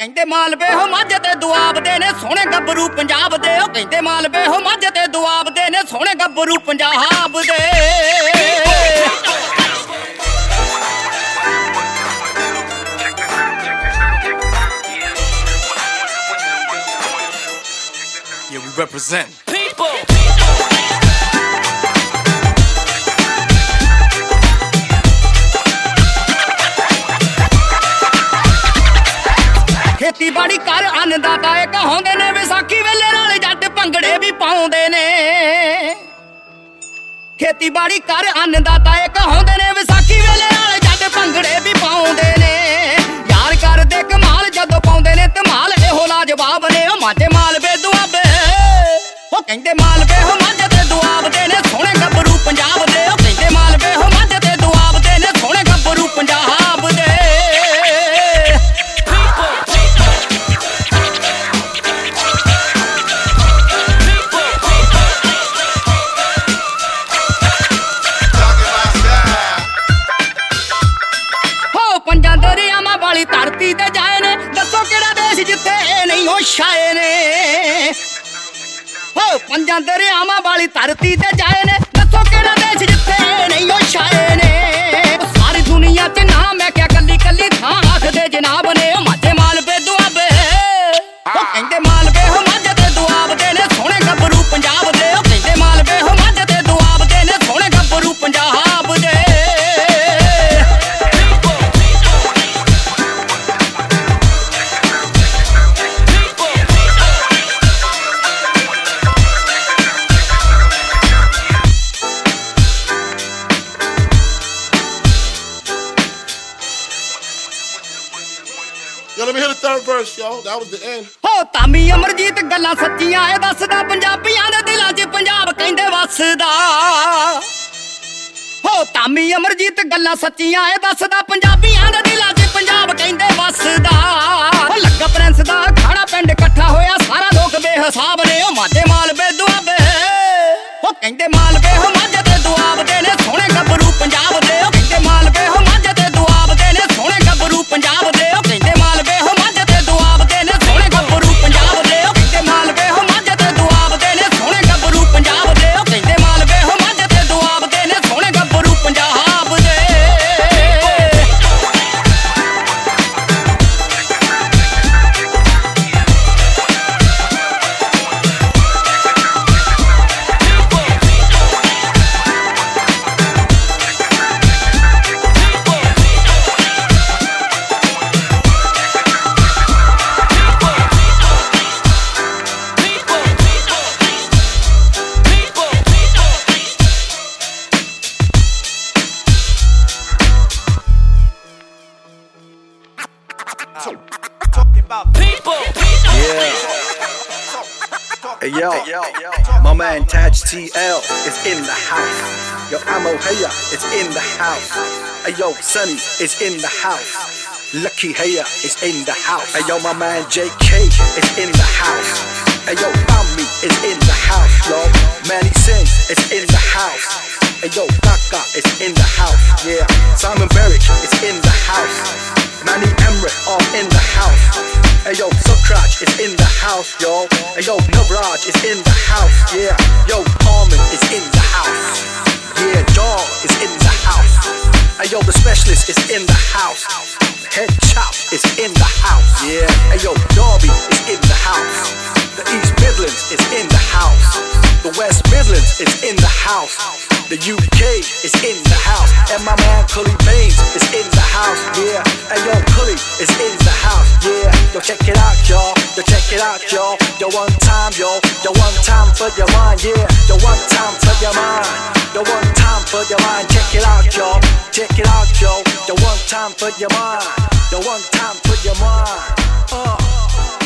ਕਹਿੰਦੇ ਮਾਲਵੇ ਹੋ ਮੱਝ ਤੇ ਦੁਆਬਦੇ ਨੇ ਸੋਹਣੇ ਗੱਭਰੂ ਪੰਜਾਬ ਦੇ। ਉਹ ਕਹਿੰਦੇ ਮਾਲਵੇ ਹੋ ਮੱਝ ਤੇ ਦੁਆਬਦੇ ਨੇ ਸੋਹਣੇ ਗੱਭਰੂ ਪੰਜਾਬ ਦੇ। Yeah, we represent people. ਖੇਤੀਬਾੜੀ ਕਰ ਅੰਨਦਾਤਾ ਇਹ ਕਹਾਉਂਦੇ ਨੇ ਵਿਸਾਖੀ ਵੇਲੇ ਨਾਲ ਜੱਟ ਭੰਗੜੇ ਵੀ ਪਾਉਂਦੇ ਨੇ। ਖੇਤੀਬਾੜੀ ਕਰ ਅੰਨਦਾਤਾ ਇਹ ਕਹਾਉਂਦੇ ਨੇ ਵਿਸਾਖੀ ਵੇਲੇ ਨਾਲ ਜੱਟ ਭੰਗੜੇ ਵੀ ਪਾਉਂਦੇ ਨੇ। ਯਾਰ ਕਰਦੇ ਕਮਾਲ ਜਦੋਂ ਪਾਉਂਦੇ ਨੇ ਧਮਾਲ ਇਹੋ ਲਾਜਵਾਬ ਨੇ। ਉਹ ਮਾਝੇ ਮਾਲਵੇ ਦੁਆਬੇ ਉਹ ਕਹਿੰਦੇ ਮਾਲਵੇ ਹੋ ਮੱਝ ਤੇ ਦੁਆਬਦੇ ਨੇ ਸੋਹਣੇ ਗੱਭਰੂ ਪੰਜਾਬ ਦੇ। ਉਹ ਕਹਿੰਦੇ ਮਾਲਵੇ ਹੋ ਮੱਝ ਤੇ ਦੁਆਬਦੇ ਨੇ ਸੋਹਣੇ ਗੱਭਰੂ ਪੰਜਾਬ ਦੇ। ਪੰਜਾਂ ਦਰਿਆਵਾਂ ਵਾਲੀ ਧਰਤੀ ਤੇ ਜਾਏ ਨੇ ਦੱਸੋ ਕਿਹੜਾ ਦੇਸ਼ ਜਿੱਥੇ ਨਹੀਂ ਉਹ ਛਾਏ ਨੇ। ਹੋ ਪੰਜਾਂ ਦਰਿਆਵਾਂ ਵਾਲੀ ਧਰਤੀ ਤੇ ਜਾਏ ਨੇ ਦੱਸੋ ਕਿਹੜਾ ਦੇਸ਼ ਜਿੱਥੇ ਨਹੀਂ ਉਹ ਛਾਏ ਨੇ। ਸਾਰੀ ਦੁਨੀਆ 'ਚ ਨਾ ਮੈਂ ਕਿਹਾ ਕੱਲੀ ਕੱਲੀ ਥਾਂ ਆਖਦੇ ਜਨਾਬ ਨੇ। ਉਹ ਮਾਝੇ ਮਾਲਵੇ ਦੁਆਬੇ ਉਹ ਕਹਿੰਦੇ ਮਾਲਵੇ ਹੋ ਮੱਝ ਤੇ ਦੁਆਬਦੇ ਨੇ ਸੋਹਣੇ ਗੱਭਰੂ ਪੰਜਾਬ ਦੇ। ਉਹ ਕਹਿੰਦੇ ਮਾਲਵੇ ਹੋ ਮੱਝ ਤੇ ਦੁਆਬਦੇ ਨੇ ਸੋਹਣੇ ਗੱਭਰੂ ਪੰਜਾਬ ਦੇ। Yo, let me hear the third verse, yo. That was the end. ਹੋ ਤਾਮੀ ਅਮਰਜੀਤ ਗੱਲਾਂ ਸੱਚੀਆਂ ਇਹ ਦੱਸਦਾ ਪੰਜਾਬੀਆਂ ਦੇ ਦਿਲਾਂ 'ਚ ਪੰਜਾਬ ਕਹਿੰਦੇ ਵੱਸਦਾ। ਹੋ ਤਾਮੀ ਅਮਰਜੀਤ ਗੱਲਾਂ ਸੱਚੀਆਂ ਇਹ ਦੱਸਦਾ ਪੰਜਾਬੀਆਂ ਦੇ ਦਿਲਾਂ 'ਚ ਪੰਜਾਬ ਕਹਿੰਦੇ ਵੱਸਦਾ। ਹੋ ਲੱਗਾ ਪ੍ਰਿੰਸ ਦਾ ਖਾੜਾ ਪਿੰਡ ਇਕੱਠਾ ਹੋਇਆ ਸਾਰਾ ਲੋਕ ਬੇਹਿਸਾਬ ਨੇ। ਉਹ ਮਾਝੇ ਮਾਲਵੇ ਦੁਆਬੇ ਉਹ ਕਹਿੰਦੇ ਮਾਲਵੇ ਹੋ ਮੱਝ ਤੇ ਦੁਆਬਦੇ ਨੇ ਸੋਹਣੇ ਗੱਭਰੂ ਪੰਜਾਬ ਦੇ। ਉਹ ਕਹਿੰਦੇ ਮਾਲਵੇ ਹੋ ਮੱਝ ਤੇ ਦੁਆਬਦੇ ਨੇ ਸੋਹਣੇ ਗੱਭਰੂ ਪੰਜਾਬ ਦੇ। ਉਹ ਕਹਿੰਦੇ ਮਾਲਵੇ ਹੋ ਮੱਝ ਤੇ ਦੁਆਬਦੇ ਨੇ ਸੋਹਣੇ ਗੱਭਰੂ ਪੰਜਾਬ ਦੇ। ਉਹ ਕਹਿੰਦੇ ਮਾਲਵੇ ਹੋ ਮੱਝ ਤੇ ਦੁਆਬਦੇ ਨੇ ਸੋਹਣੇ ਗੱਭਰੂ ਪੰਜਾਬ ਦੇ। ਉਹ ਕਹਿੰਦੇ ਮਾਲਵੇ ਹੋ ਮੱਝ ਤੇ ਦੁਆਬਦੇ ਨੇ ਸੋਹਣੇ ਗੱਭਰੂ ਪੰਜਾਬ ਦੇ। Talking about people. Yeah. Hey yo, my man Taj TL is in the house. Yo, Amo Heya is in the house. Hey yo, Sunny is in the house. Lucky Heya is in the house. Hey yo, my man JK is in the house. Hey yo, Bami is in the house, yo. Manny Sings is in the house. Hey yo, Kaka is in the house. Yeah, Simon Barrett is in the house. Manny Emmerich all in the house. Hey yo, Sokraj is in the house, yo. Hey yo, Navraj is in the house, yeah. Yo, Armin is in the house. Yeah, Jaw is in the house. Hey yo, the Specialist is in the house. Head Chop is in the house, yeah. Hey yo, Darby is in the house. The East Midlands is in the house. The West Midlands is in the house. The UK is in the house. And my man Cully Baines is in the house, yeah. Hey yo, Cully is in the house, yeah. Yo, check it out, y'all. Yo, check it out, y'all. Yo, one time, yo. Yo, one time for your mind, yeah. Yo, one time for your mind. Yo, one time for your mind. Check it out, y'all. Check it out, yo. Yo, one time for your mind. Yo, one time for your mind.